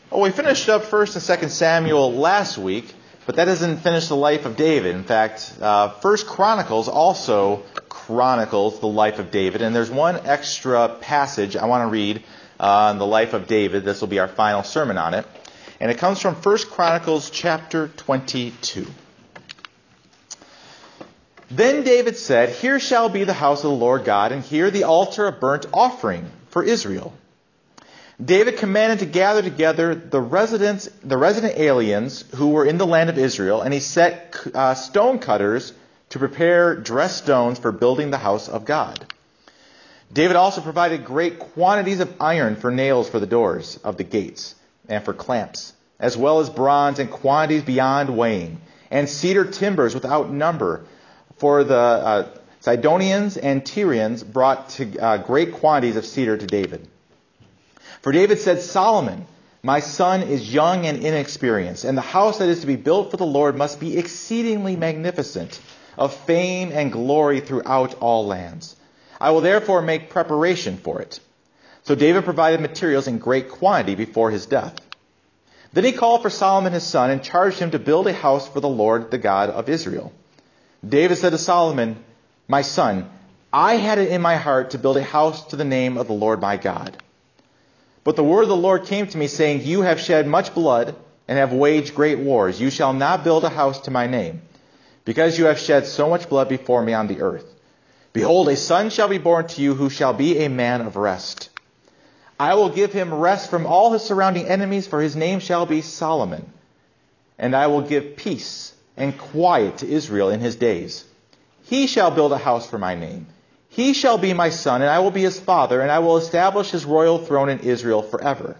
Well, we finished up 1st and 2nd Samuel last week, but that doesn't finish the life of David. In fact, 1st Chronicles also chronicles the life of David, and there's one extra passage I want to read on the life of David. This will be our final sermon on it, and it comes from 1st Chronicles chapter 22. Then David said, "Here shall be the house of the Lord God, and here the altar of burnt offering for Israel." David commanded to gather together the resident aliens who were in the land of Israel, and he set stone cutters to prepare dressed stones for building the house of God. David also provided great quantities of iron for nails for the doors of the gates and for clamps, as well as bronze in quantities beyond weighing, and cedar timbers without number. For the Sidonians and Tyrians brought great quantities of cedar to David. For David said, "Solomon, my son, is young and inexperienced, and the house that is to be built for the Lord must be exceedingly magnificent, of fame and glory throughout all lands. I will therefore make preparation for it." So David provided materials in great quantity before his death. Then he called for Solomon his son and charged him to build a house for the Lord, the God of Israel. David said to Solomon, "My son, I had it in my heart to build a house to the name of the Lord my God. But the word of the Lord came to me, saying, 'You have shed much blood and have waged great wars. You shall not build a house to my name, because you have shed so much blood before me on the earth. Behold, a son shall be born to you who shall be a man of rest. I will give him rest from all his surrounding enemies, for his name shall be Solomon. And I will give peace and quiet to Israel in his days. He shall build a house for my name. He shall be my son, and I will be his father, and I will establish his royal throne in Israel forever.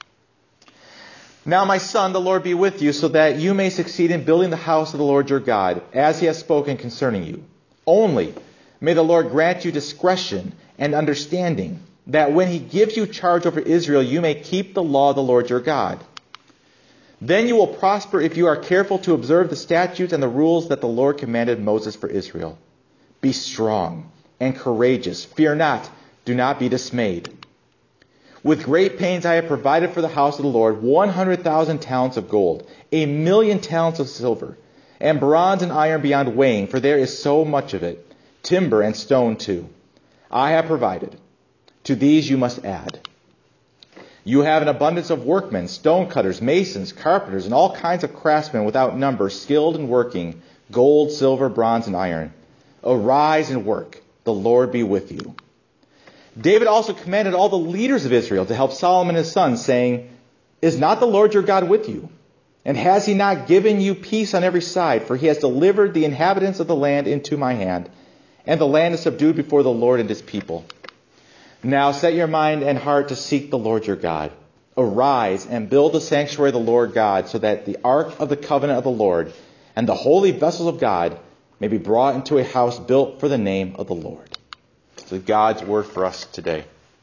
Now, my son, the Lord be with you, so that you may succeed in building the house of the Lord your God, as he has spoken concerning you. Only may the Lord grant you discretion and understanding, that when he gives you charge over Israel, you may keep the law of the Lord your God. Then you will prosper if you are careful to observe the statutes and the rules that the Lord commanded Moses for Israel. Be strong and courageous. Fear not. Do not be dismayed. With great pains I have provided for the house of the Lord 100,000 talents of gold, 1,000,000 talents of silver, and bronze and iron beyond weighing, for there is so much of it, timber and stone too. I have provided. To these you must add. You have an abundance of workmen, stone cutters, masons, carpenters, and all kinds of craftsmen without number, skilled in working, gold, silver, bronze, and iron. Arise and work. The Lord be with you." David also commanded all the leaders of Israel to help Solomon his son, saying, "Is not the Lord your God with you? And has he not given you peace on every side? For he has delivered the inhabitants of the land into my hand, and the land is subdued before the Lord and his people. Now set your mind and heart to seek the Lord your God. Arise and build the sanctuary of the Lord God, so that the ark of the covenant of the Lord and the holy vessels of God may be brought into a house built for the name of the Lord." So God's word for us today.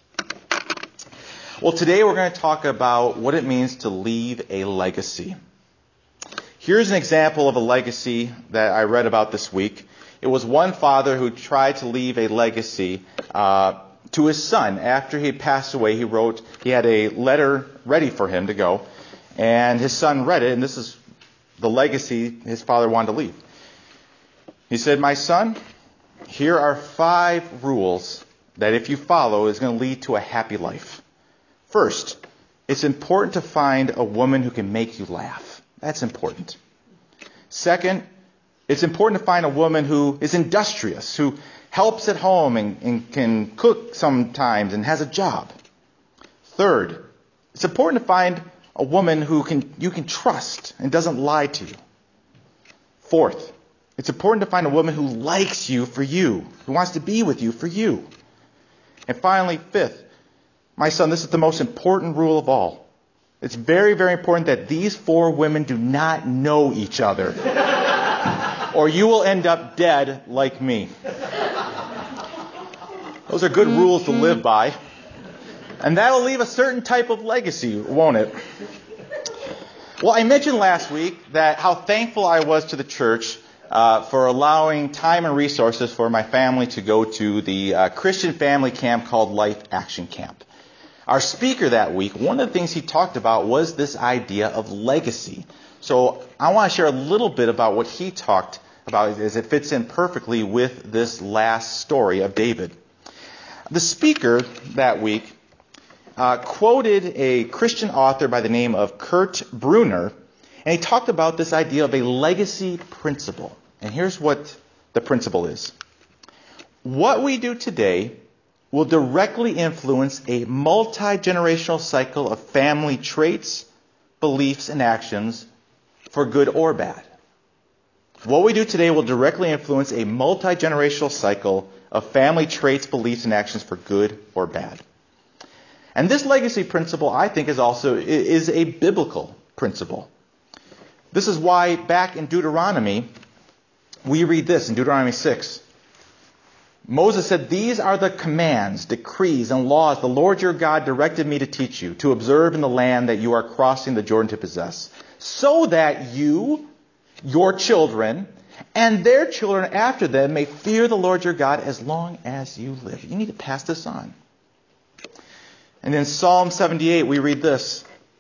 Well, today we're going to talk about what it means to leave a legacy. Here's an example of a legacy that I read about this week. It was one father who tried to leave a legacy to his son. After he passed away, he had a letter ready for him to go, and his son read it, and this is the legacy his father wanted to leave. He said, "My son, here are 5 rules that if you follow is going to lead to a happy life. First, it's important to find a woman who can make you laugh. That's important. Second, it's important to find a woman who is industrious, who helps at home and can cook sometimes and has a job. Third, it's important to find a woman who you can trust and doesn't lie to you. Fourth, it's important to find a woman who likes you for you, who wants to be with you for you. And finally, fifth, my son, this is the most important rule of all. It's very, very important that these 4 women do not know each other, or you will end up dead like me." Those are good rules to live by. And that'll leave a certain type of legacy, won't it? Well, I mentioned last week that how thankful I was to the church for allowing time and resources for my family to go to the Christian family camp called Life Action Camp. Our speaker that week, one of the things he talked about was this idea of legacy. So I want to share a little bit about what he talked about as it fits in perfectly with this last story of David. The speaker that week quoted a Christian author by the name of Kurt Brunner, and he talked about this idea of a legacy principle. And here's what the principle is. What we do today will directly influence a multi-generational cycle of family traits, beliefs, and actions for good or bad. What we do today will directly influence a multi-generational cycle of family traits, beliefs, and actions for good or bad. And this legacy principle, I think, is a biblical principle. This is why back in Deuteronomy, we read this in Deuteronomy 6. Moses said, "These are the commands, decrees, and laws the Lord your God directed me to teach you, to observe in the land that you are crossing the Jordan to possess, so that you, your children, and their children after them may fear the Lord your God as long as you live." You need to pass this on. And in Psalm 78, we read this.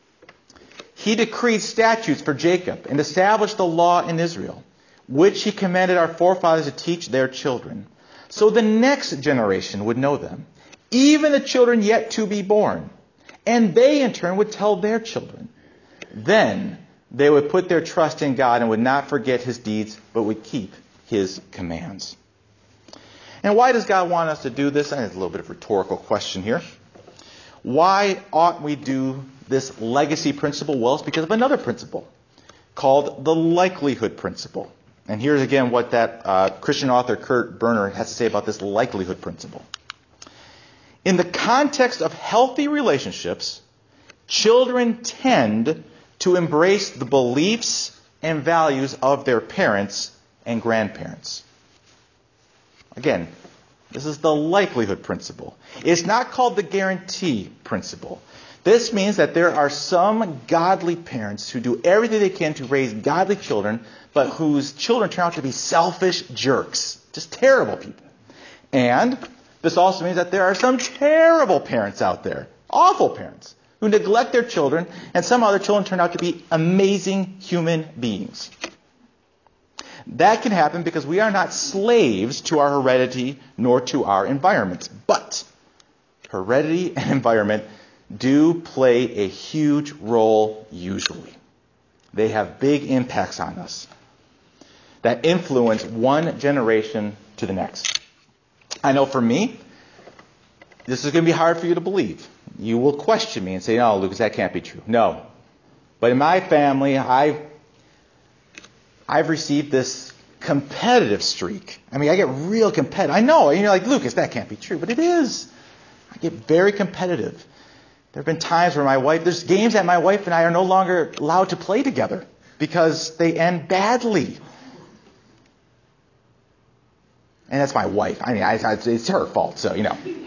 "He decreed statutes for Jacob and established the law in Israel, which he commanded our forefathers to teach their children, so the next generation would know them, even the children yet to be born. And they in turn would tell their children. Then they would put their trust in God and would not forget his deeds, but would keep his commands." And why does God want us to do this? And it's a little bit of a rhetorical question here. Why ought we do this legacy principle? Well, it's because of another principle called the likelihood principle. And here's again what that Christian author Kurt Brunner has to say about this likelihood principle. In the context of healthy relationships, children tend to embrace the beliefs and values of their parents and grandparents. Again, this is the likelihood principle. It's not called the guarantee principle. This means that there are some godly parents who do everything they can to raise godly children, but whose children turn out to be selfish jerks. Just terrible people. And this also means that there are some terrible parents out there, awful parents, who neglect their children, and some other children turn out to be amazing human beings. That can happen because we are not slaves to our heredity nor to our environment. But heredity and environment do play a huge role usually. They have big impacts on us that influence one generation to the next. I know for me, this is going to be hard for you to believe. You will question me and say, "No, Lucas, that can't be true." No. But in my family, I've received this competitive streak. I mean, I get real competitive. I know, and you're like, "Lucas, that can't be true." But it is. I get very competitive. There have been times where there's games that my wife and I are no longer allowed to play together because they end badly. And that's my wife. I mean, it's her fault, so,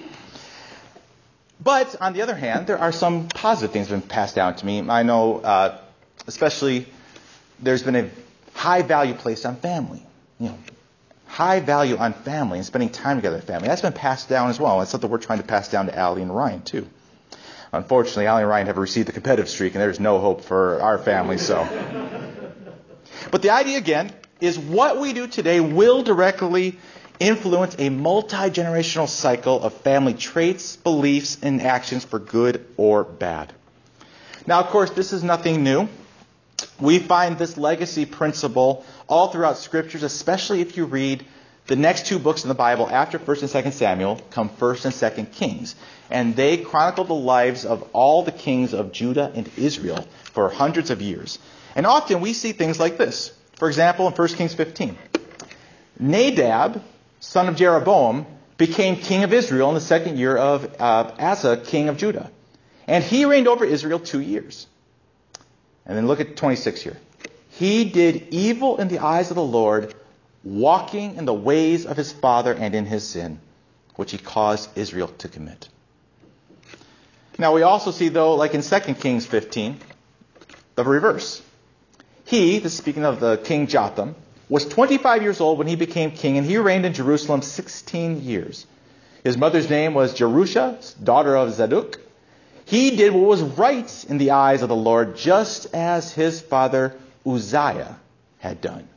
But, on the other hand, there are some positive things that have been passed down to me. I know, especially, there's been a high value placed on family. High value on family and spending time together with family. That's been passed down as well. That's something we're trying to pass down to Allie and Ryan, too. Unfortunately, Allie and Ryan have received the competitive streak, and there's no hope for our family, so. But the idea, again, is what we do today will directly influence a multi-generational cycle of family traits, beliefs, and actions for good or bad. Now, of course, this is nothing new. We find this legacy principle all throughout Scriptures, especially if you read the next two books in the Bible after 1st and 2nd Samuel, come 1st and 2nd Kings. And they chronicle the lives of all the kings of Judah and Israel for hundreds of years. And often we see things like this. For example, in 1 Kings 15, Nadab, son of Jeroboam, became king of Israel in the second year of Asa, king of Judah. And he reigned over Israel 2 years. And then look at 26 here. He did evil in the eyes of the Lord, walking in the ways of his father and in his sin, which he caused Israel to commit. Now we also see, though, like in 2 Kings 15, the reverse. He, this is speaking of the king Jotham, was 25 years old when he became king, and he reigned in Jerusalem 16 years. His mother's name was Jerusha, daughter of Zadok. He did what was right in the eyes of the Lord, just as his father Uzziah had done.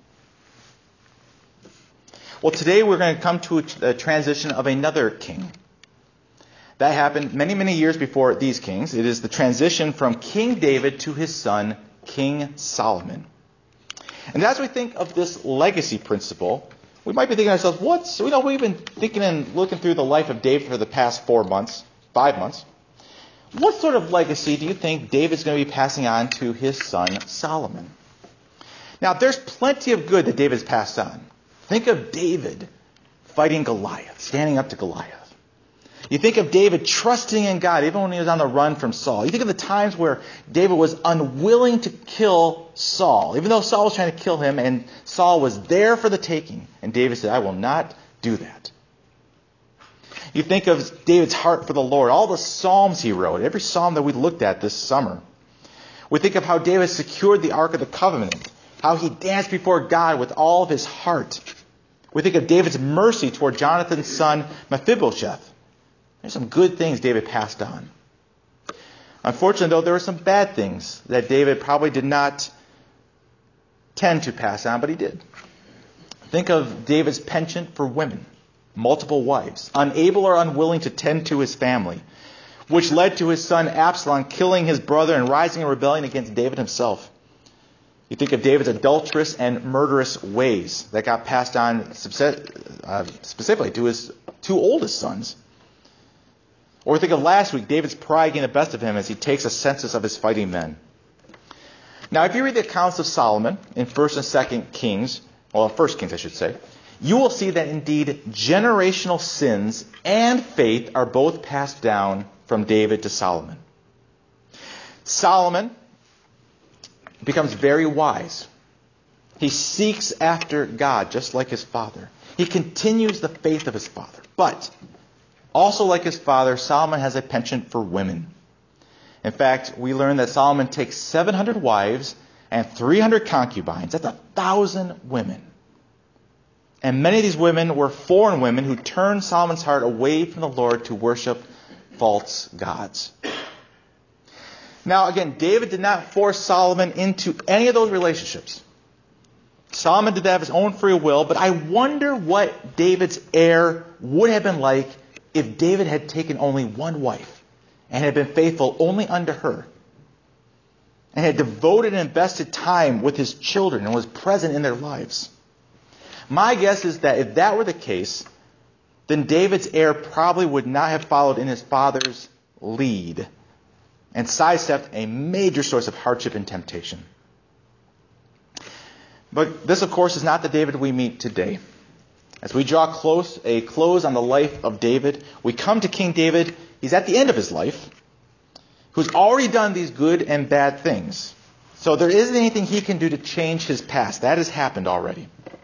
Well, today we're going to come to a transition of another king. That happened many, many years before these kings. It is the transition from King David to his son, King Solomon. And as we think of this legacy principle, we might be thinking to ourselves, we've been thinking and looking through the life of David for the past 5 months. What sort of legacy do you think David's going to be passing on to his son Solomon? Now, there's plenty of good that David's passed on. Think of David fighting Goliath, standing up to Goliath. You think of David trusting in God even when he was on the run from Saul. You think of the times where David was unwilling to kill Saul, even though Saul was trying to kill him, and Saul was there for the taking. And David said, I will not do that. You think of David's heart for the Lord, all the psalms he wrote, every psalm that we looked at this summer. We think of how David secured the Ark of the Covenant, how he danced before God with all of his heart. We think of David's mercy toward Jonathan's son Mephibosheth. There's some good things David passed on. Unfortunately, though, there were some bad things that David probably did not tend to pass on, but he did. Think of David's penchant for women, multiple wives, unable or unwilling to tend to his family, which led to his son Absalom killing his brother and rising in rebellion against David himself. You think of David's adulterous and murderous ways that got passed on specifically to his 2 oldest sons. Or think of last week, David's pride getting the best of him as he takes a census of his fighting men. Now, if you read the accounts of Solomon in 1st and 2nd Kings, 1 Kings I should say, you will see that indeed generational sins and faith are both passed down from David to Solomon. Solomon becomes very wise. He seeks after God just like his father. He continues the faith of his father. But also like his father, Solomon has a penchant for women. In fact, we learn that Solomon takes 700 wives and 300 concubines. That's 1,000 women. And many of these women were foreign women who turned Solomon's heart away from the Lord to worship false gods. Now, again, David did not force Solomon into any of those relationships. Solomon did that of his own free will, but I wonder what David's heir would have been like if David had taken only one wife and had been faithful only unto her and had devoted and invested time with his children and was present in their lives. My guess is that if that were the case, then David's heir probably would not have followed in his father's lead and sidestepped a major source of hardship and temptation. But this, of course, is not the David we meet today. As we draw a close on the life of David, we come to King David. He's at the end of his life, who's already done these good and bad things. So there isn't anything he can do to change his past. That has happened already.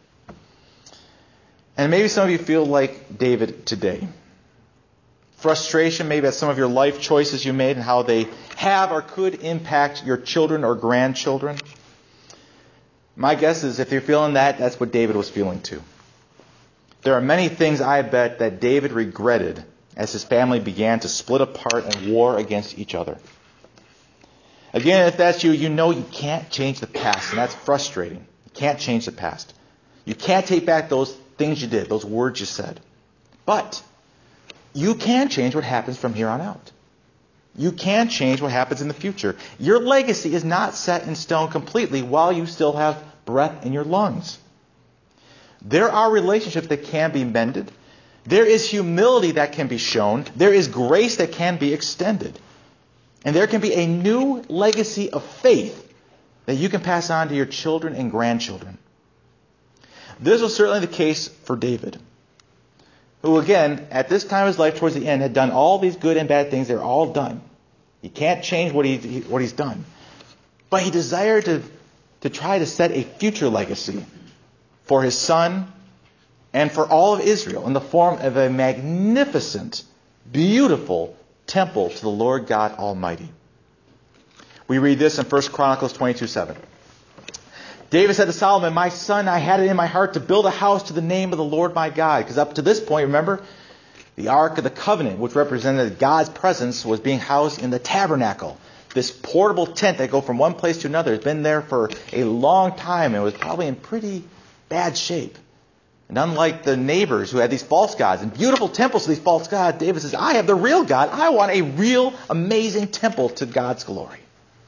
And maybe some of you feel like David today. Frustration maybe at some of your life choices you made and how they have or could impact your children or grandchildren. My guess is if you're feeling that, that's what David was feeling too. There are many things I bet that David regretted as his family began to split apart and war against each other. Again, if that's you, you know you can't change the past, and that's frustrating. You can't change the past. You can't take back those things you did, those words you said. But you can change what happens from here on out. You can change what happens in the future. Your legacy is not set in stone completely while you still have breath in your lungs. There are relationships that can be mended. There is humility that can be shown. There is grace that can be extended. And there can be a new legacy of faith that you can pass on to your children and grandchildren. This was certainly the case for David, who again, at this time of his life towards the end, had done all these good and bad things. They're all done. He can't change what he's done. But he desired to try to set a future legacy for his son and for all of Israel in the form of a magnificent, beautiful temple to the Lord God Almighty. We read this in 1 Chronicles 22:7. David said to Solomon, "My son, I had it in my heart to build a house to the name of the Lord my God." Because up to this point, remember, The Ark of the Covenant, which represented God's presence, was being housed in the tabernacle. This portable tent that go from one place to another has been there for a long time and was probably in pretty bad shape. And unlike the neighbors who had these false gods and beautiful temples to these false gods, David says, I have the real God. I want a real, amazing temple to God's glory.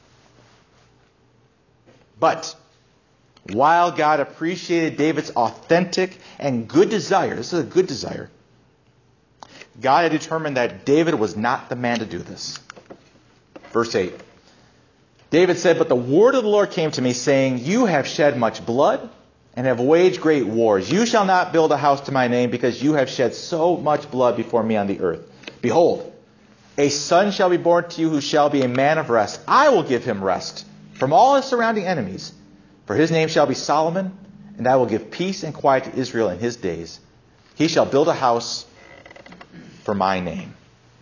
But while God appreciated David's authentic and good desire, this is a good desire, God had determined that David was not the man to do this. Verse 8. David said, but the word of the Lord came to me, saying, you have shed much blood and have waged great wars. You shall not build a house to my name, because you have shed so much blood before me on the earth. Behold, a son shall be born to you who shall be a man of rest. I will give him rest from all his surrounding enemies. For his name shall be Solomon, and I will give peace and quiet to Israel in his days. He shall build a house for my name.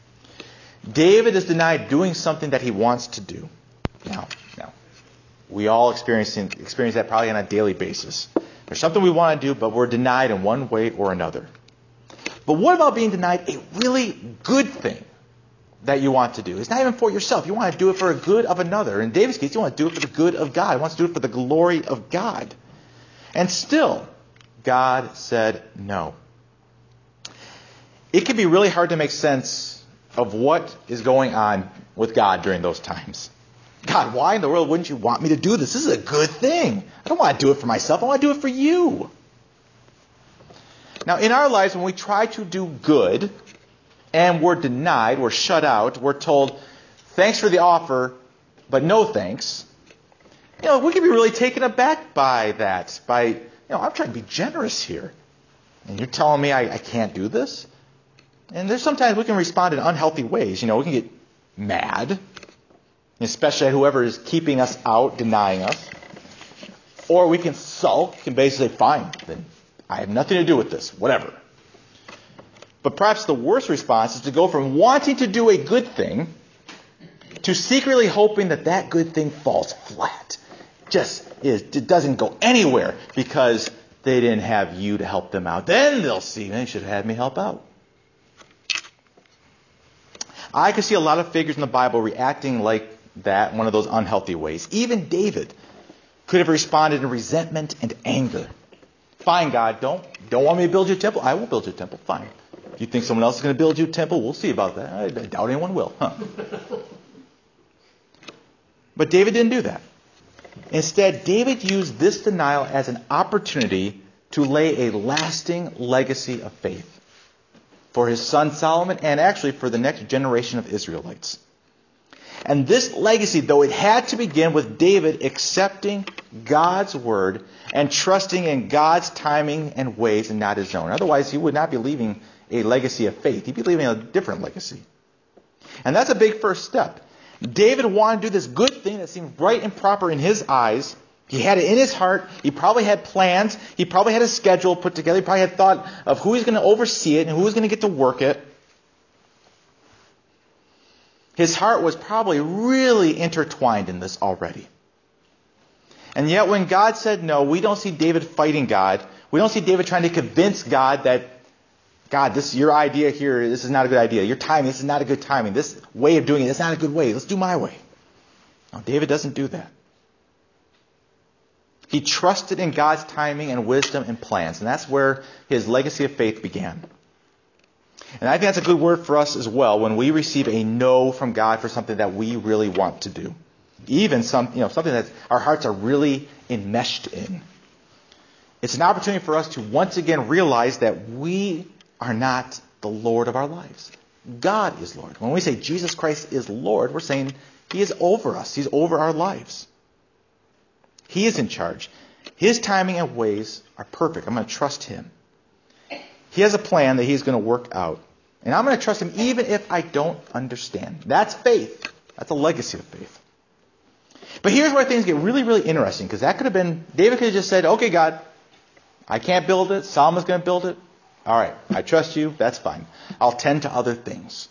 David is denied doing something that he wants to do. Now, we all experience that probably on a daily basis. There's something we want to do, but we're denied in one way or another. But what about being denied a really good thing that you want to do? It's not even for yourself. You want to do it for the good of another. In David's case, you want to do it for the good of God. He wants to do it for the glory of God. And still, God said no. It can be really hard to make sense of what is going on with God during those times. God, why in the world wouldn't you want me to do this? This is a good thing. I don't want to do it for myself. I want to do it for you. Now, in our lives, when we try to do good and we're denied, we're shut out, we're told, thanks for the offer, but no thanks, we can be really taken aback by that. I'm trying to be generous here. And you're telling me I can't do this? And there's sometimes we can respond in unhealthy ways. We can get mad, especially at whoever is keeping us out, denying us. Or we can sulk and basically say, fine, then I have nothing to do with this, whatever. But perhaps the worst response is to go from wanting to do a good thing to secretly hoping that that good thing falls flat. It doesn't go anywhere because they didn't have you to help them out. Then they'll see, they should have had me help out. I can see a lot of figures in the Bible reacting like that, one of those unhealthy ways. Even David could have responded in resentment and anger. Fine, God, don't want me to build you a temple? I won't build you a temple. Fine. You think someone else is going to build you a temple? We'll see about that. I doubt anyone will. But David didn't do that. Instead, David used this denial as an opportunity to lay a lasting legacy of faith for his son Solomon and actually for the next generation of Israelites. And this legacy, though it had to begin with David accepting God's word and trusting in God's timing and ways and not his own. Otherwise, he would not be leaving a legacy of faith. He'd be leaving a different legacy. And that's a big first step. David wanted to do this good thing that seemed right and proper in his eyes. He had it in his heart. He probably had plans. He probably had a schedule put together. He probably had thought of who he's going to oversee it and who was going to get to work it. His heart was probably really intertwined in this already. And yet when God said no, we don't see David fighting God. We don't see David trying to convince God that, God, this your idea here, this is not a good idea. Your timing, this is not a good timing. This way of doing it, it's not a good way. Let's do my way. No, David doesn't do that. He trusted in God's timing and wisdom and plans. And that's where his legacy of faith began. And I think that's a good word for us as well when we receive a no from God for something that we really want to do. Even something that our hearts are really enmeshed in. It's an opportunity for us to once again realize that we are not the Lord of our lives. God is Lord. When we say Jesus Christ is Lord, we're saying He is over us. He's over our lives. He is in charge. His timing and ways are perfect. I'm going to trust Him. He has a plan that He's going to work out. And I'm going to trust Him even if I don't understand. That's faith. That's a legacy of faith. But here's where things get really, really interesting. Because that could have been, David could have just said, okay, God, I can't build it. Solomon's going to build it. All right, I trust you. That's fine. I'll tend to other things.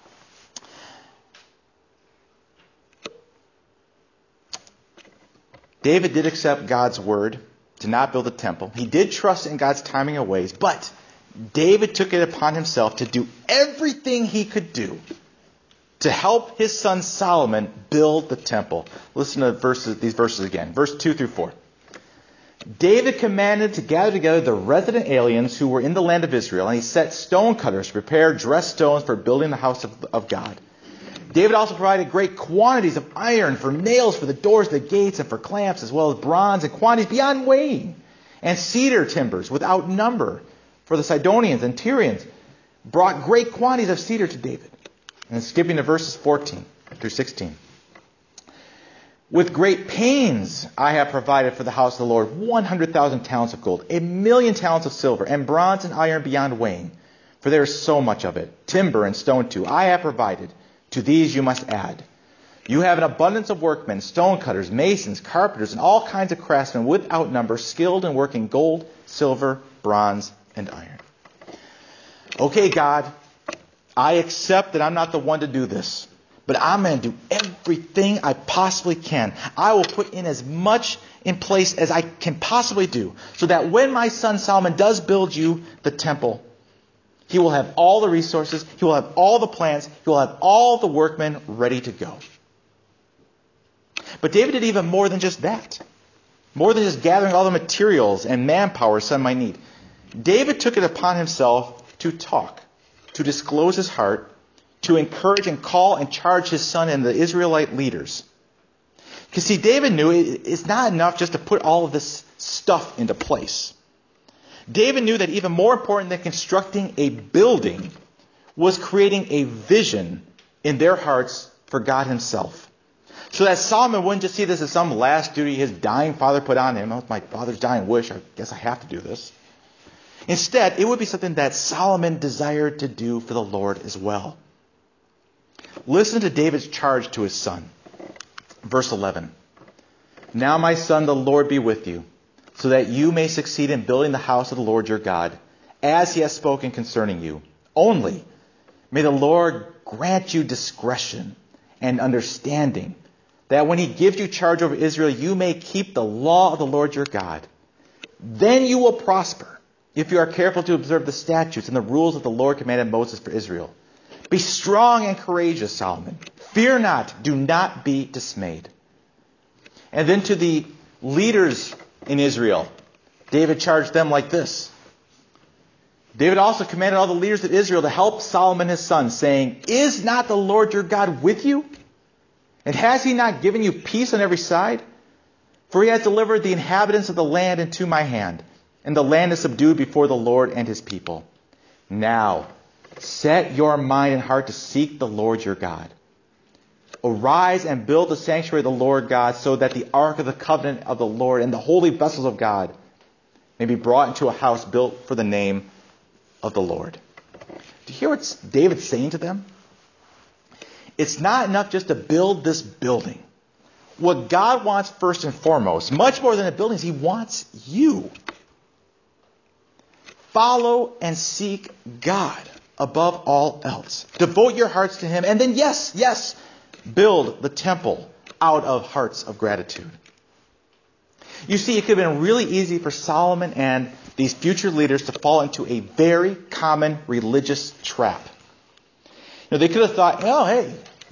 David did accept God's word to not build a temple. He did trust in God's timing and ways. But David took it upon himself to do everything he could do to help his son Solomon build the temple. Listen to these verses again. Verse 2 through 4. David commanded to gather together the resident aliens who were in the land of Israel, and he set stone cutters to prepare dressed stones for building the house of God. David also provided great quantities of iron for nails for the doors of the gates and for clamps, as well as bronze and quantities beyond weighing, and cedar timbers without number for the Sidonians and Tyrians. Brought great quantities of cedar to David. And skipping to verses 14 through 16. With great pains I have provided for the house of the Lord 100,000 talents of gold, 1,000,000 talents of silver, and bronze and iron beyond weighing, for there is so much of it. Timber and stone too I have provided. To these you must add. You have an abundance of workmen, stone cutters, masons, carpenters, and all kinds of craftsmen without number, skilled in working gold, silver, bronze, and iron. Okay, God, I accept that I'm not the one to do this. But I'm going to do everything I possibly can. I will put in as much in place as I can possibly do, so that when my son Solomon does build you the temple, he will have all the resources, he will have all the plans, he will have all the workmen ready to go. But David did even more than just that. More than just gathering all the materials and manpower his son might need. David took it upon himself to talk, to disclose his heart, to encourage and call and charge his son and the Israelite leaders. Because see, David knew it's not enough just to put all of this stuff into place. David knew that even more important than constructing a building was creating a vision in their hearts for God himself. So that Solomon wouldn't just see this as some last duty his dying father put on him. Oh, it's my father's dying wish. I guess I have to do this. Instead, it would be something that Solomon desired to do for the Lord as well. Listen to David's charge to his son. Verse 11. Now, my son, the Lord be with you, so that you may succeed in building the house of the Lord your God, as he has spoken concerning you. Only may the Lord grant you discretion and understanding, that when he gives you charge over Israel, you may keep the law of the Lord your God. Then you will prosper, if you are careful to observe the statutes and the rules that the Lord commanded Moses for Israel. Be strong and courageous, Solomon. Fear not, do not be dismayed. And then to the leaders in Israel, David charged them like this. David also commanded all the leaders of Israel to help Solomon his son, saying, Is not the Lord your God with you? And has he not given you peace on every side? For he has delivered the inhabitants of the land into my hand, and the land is subdued before the Lord and his people. Now, set your mind and heart to seek the Lord your God. Arise and build the sanctuary of the Lord God, so that the ark of the covenant of the Lord and the holy vessels of God may be brought into a house built for the name of the Lord. Do you hear what David's saying to them? It's not enough just to build this building. What God wants first and foremost, much more than a building, is he wants you. Follow and seek God above all else. Devote your hearts to him, and then yes, build the temple out of hearts of gratitude. You see, it could have been really easy for Solomon and these future leaders to fall into a very common religious trap. They could have thought, hey,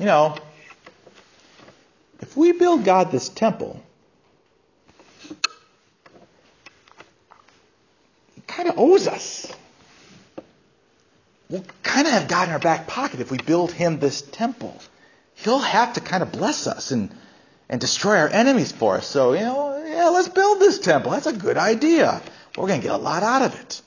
if we build God this temple, he kind of owes us. We'll kind of have God in our back pocket if we build him this temple. He'll have to kind of bless us and destroy our enemies for us. So, let's build this temple. That's a good idea. We're going to get a lot out of it.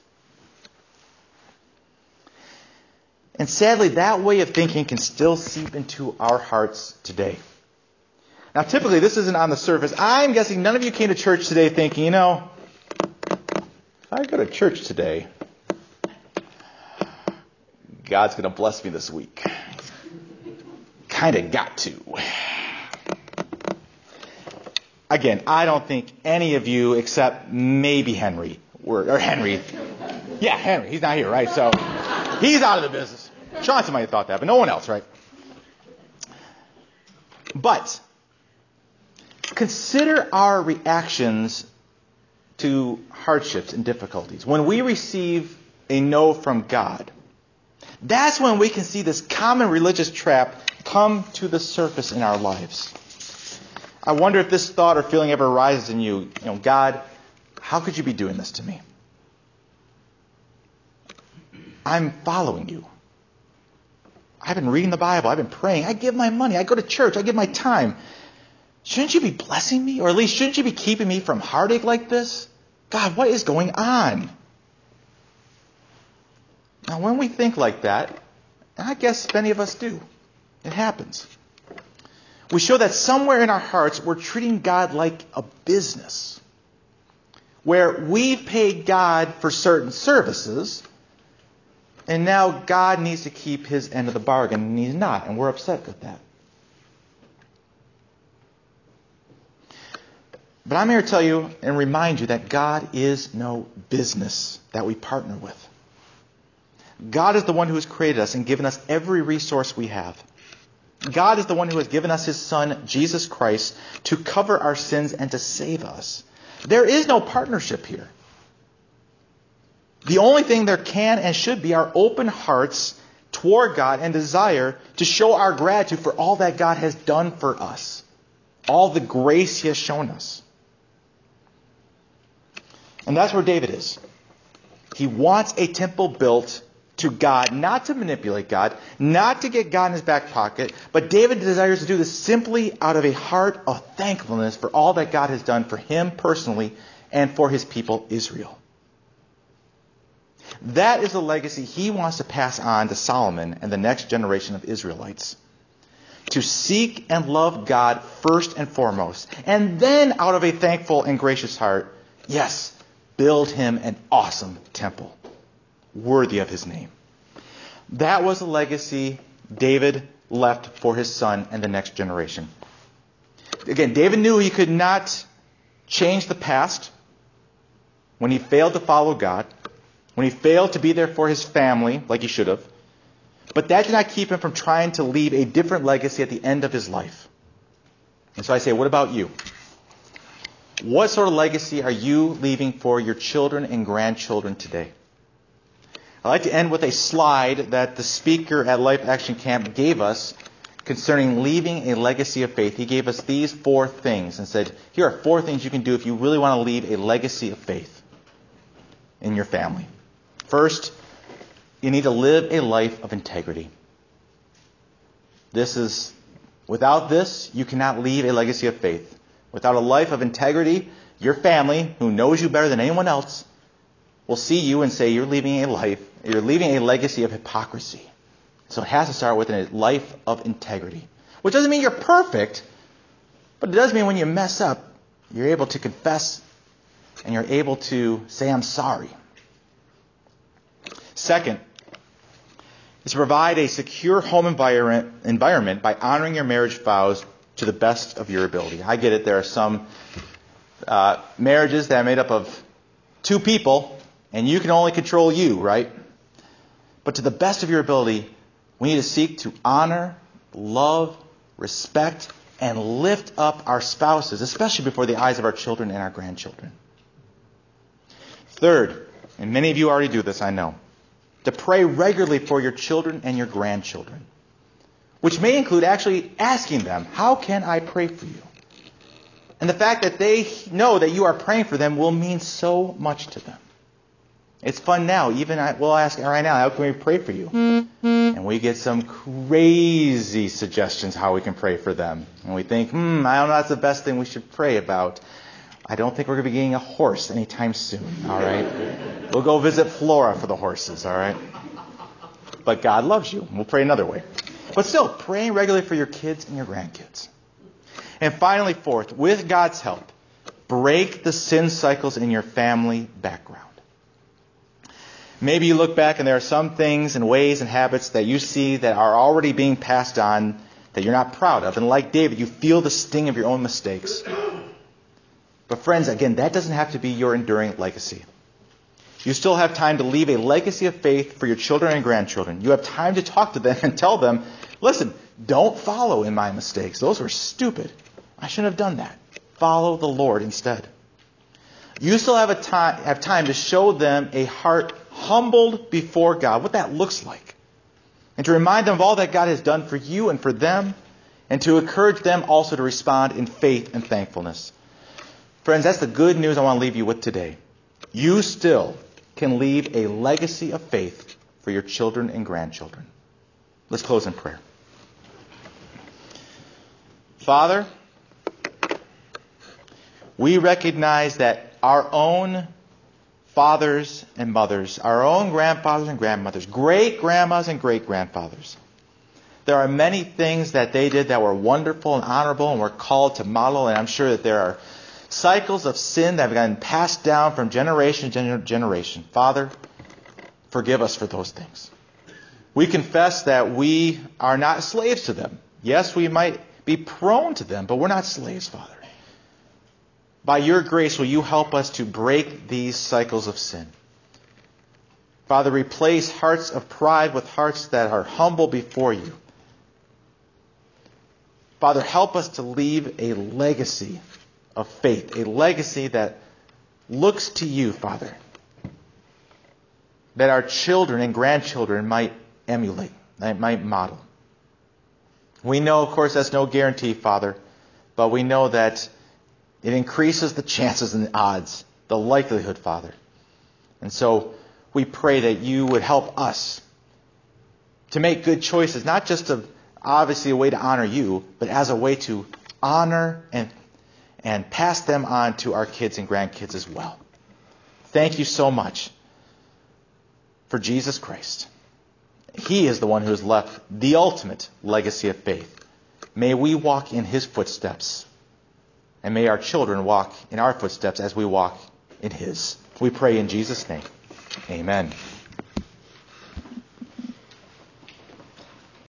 And sadly, that way of thinking can still seep into our hearts today. Now, typically, this isn't on the surface. I'm guessing none of you came to church today thinking, if I go to church today, God's going to bless me this week. Kind of got to. Again, I don't think any of you, except maybe Henry, or Henry. Yeah, Henry. He's not here, right? So he's out of the business. Chauncey might have thought that, but no one else, right? But consider our reactions to hardships and difficulties. When we receive a no from God, that's when we can see this common religious trap come to the surface in our lives. I wonder if this thought or feeling ever arises in you. God, how could you be doing this to me? I'm following you. I've been reading the Bible. I've been praying. I give my money. I go to church. I give my time. Shouldn't you be blessing me? Or at least shouldn't you be keeping me from heartache like this? God, what is going on? Now, when we think like that, and I guess many of us do, it happens. We show that somewhere in our hearts we're treating God like a business, where we've paid God for certain services, and now God needs to keep his end of the bargain, and he's not, and we're upset with that. But I'm here to tell you and remind you that God is no business that we partner with. God is the one who has created us and given us every resource we have. God is the one who has given us his Son, Jesus Christ, to cover our sins and to save us. There is no partnership here. The only thing there can and should be are open hearts toward God and desire to show our gratitude for all that God has done for us, all the grace he has shown us. And that's where David is. He wants a temple built to God, not to manipulate God, not to get God in his back pocket, but David desires to do this simply out of a heart of thankfulness for all that God has done for him personally and for his people Israel. That is the legacy he wants to pass on to Solomon and the next generation of Israelites. To seek and love God first and foremost, and then out of a thankful and gracious heart, yes, build him an awesome temple, worthy of his name. That was the legacy David left for his son and the next generation. Again, David knew he could not change the past when he failed to follow God, when he failed to be there for his family like he should have. But that did not keep him from trying to leave a different legacy at the end of his life. And so I say, what about you? What sort of legacy are you leaving for your children and grandchildren today? I'd like to end with a slide that the speaker at Life Action Camp gave us concerning leaving a legacy of faith. He gave us these 4 things and said, here are 4 things you can do if you really want to leave a legacy of faith in your family. First, you need to live a life of integrity. Without this, you cannot leave a legacy of faith. Without a life of integrity, your family, who knows you better than anyone else, will see you and say you're leaving a legacy of hypocrisy. So it has to start with a life of integrity. Which doesn't mean you're perfect, but it does mean when you mess up, you're able to confess and you're able to say, I'm sorry. Second, is to provide a secure home environment by honoring your marriage vows to the best of your ability. I get it. There are some marriages that are made up of 2 people, and you can only control you, right? But to the best of your ability, we need to seek to honor, love, respect, and lift up our spouses, especially before the eyes of our children and our grandchildren. Third, and many of you already do this, I know, to pray regularly for your children and your grandchildren, which may include actually asking them, how can I pray for you? And the fact that they know that you are praying for them will mean so much to them. It's fun now. We'll ask right now, how can we pray for you? And we get some crazy suggestions how we can pray for them. And we think, I don't know, that's the best thing we should pray about. I don't think we're going to be getting a horse anytime soon, all right? We'll go visit Flora for the horses, all right? But God loves you. We'll pray another way. But still, praying regularly for your kids and your grandkids. And finally, fourth, with God's help, break the sin cycles in your family background. Maybe you look back and there are some things and ways and habits that you see that are already being passed on that you're not proud of. And like David, you feel the sting of your own mistakes. But friends, again, that doesn't have to be your enduring legacy. You still have time to leave a legacy of faith for your children and grandchildren. You have time to talk to them and tell them, listen, don't follow in my mistakes. Those were stupid. I shouldn't have done that. Follow the Lord instead. You still have time to show them a heart humbled before God, what that looks like. And to remind them of all that God has done for you and for them, and to encourage them also to respond in faith and thankfulness. Friends, that's the good news I want to leave you with today. You still can leave a legacy of faith for your children and grandchildren. Let's close in prayer. Father, we recognize that our own fathers and mothers, our own grandfathers and grandmothers, great-grandmas and great-grandfathers, there are many things that they did that were wonderful and honorable and were called to model, and I'm sure that there are cycles of sin that have gotten passed down from generation to generation. Father, forgive us for those things. We confess that we are not slaves to them. Yes, we might be prone to them, but we're not slaves, Father. By your grace, will you help us to break these cycles of sin? Father, replace hearts of pride with hearts that are humble before you. Father, help us to leave a legacy of faith, a legacy that looks to you, Father, that our children and grandchildren might emulate, that might model. We know, of course, that's no guarantee, Father, but we know that it increases the chances and the odds, the likelihood, Father. And so we pray that you would help us to make good choices, not just obviously a way to honor you, but as a way to honor and pass them on to our kids and grandkids as well. Thank you so much for Jesus Christ. He is the one who has left the ultimate legacy of faith. May we walk in his footsteps. And may our children walk in our footsteps as we walk in his. We pray in Jesus' name. Amen.